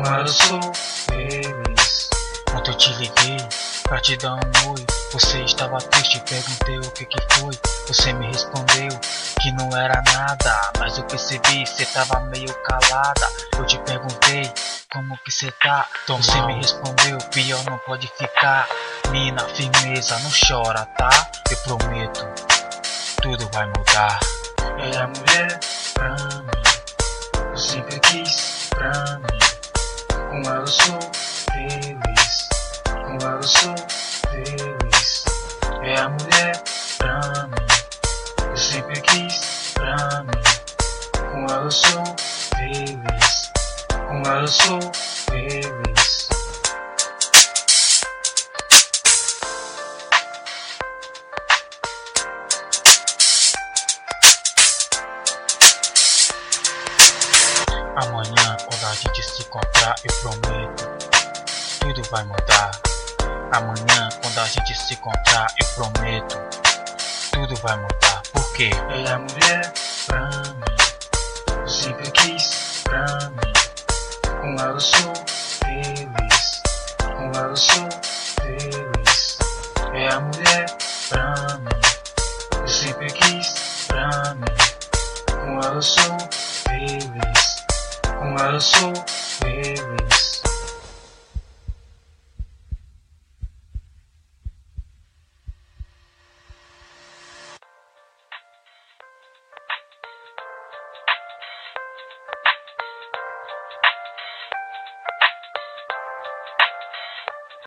ela eu sou feliz. Ontem eu te liguei pra te dar um oi. Você estava triste, perguntei o que foi. Você me respondeu que não era nada, mas eu percebi, cê tava meio calada. Eu te perguntei como que cê tá. Você me respondeu, pior não pode ficar. Mina, firmeza, não chora, tá? Eu prometo, tudo vai mudar. É a mulher pra mim, eu sempre quis pra mim. Com ela eu sou feliz, com ela eu sou feliz. É a mulher pra mim, eu sempre quis pra mim. Com ela eu sou feliz, com ela eu sou feliz. Amanhã, quando a gente se encontrar, eu prometo, tudo vai mudar. Amanhã, quando a gente se encontrar, eu prometo, tudo vai mudar. Por quê? É a mulher pra mim, eu sempre quis pra mim. Com ela eu sou feliz, com ela eu sou feliz. É a mulher pra mim, eu sempre quis pra mim. Com ela eu sou feliz, com ela eu sou